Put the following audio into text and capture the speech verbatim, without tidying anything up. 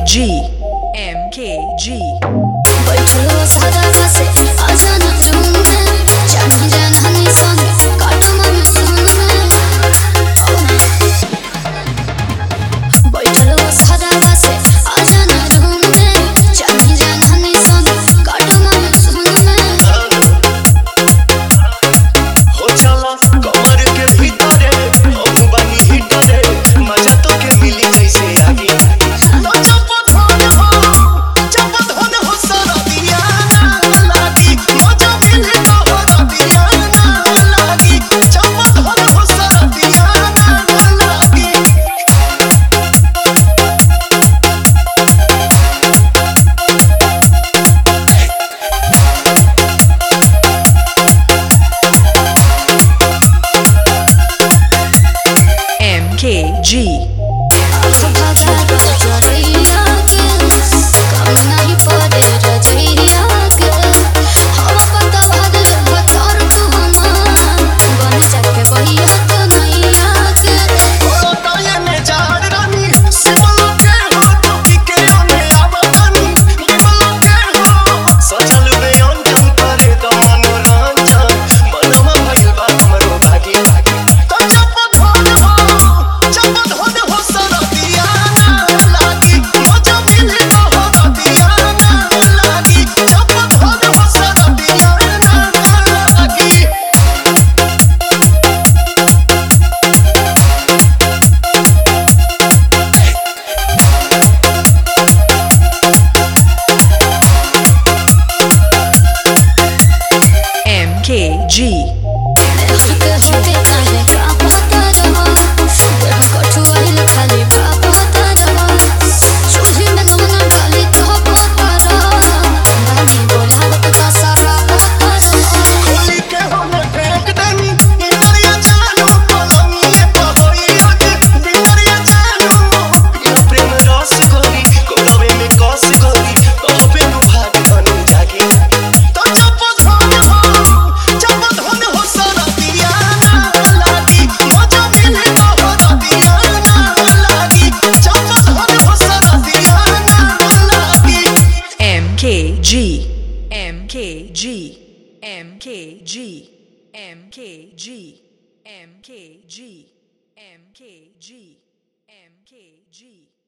G M K G बैठलो सादा बसे आजा ना रूम में जानी जाना नहीं संग काटो मन सुन में बैठलो सादा बसे आजा ना रूम में जानी जाना नहीं संग काटो मन सुन में हो चला कमर के भीतर हम बानी हिटर मजा तो के मिली जैसे आगे K G K G M K G M K G M K G M K G M K G M K G M K G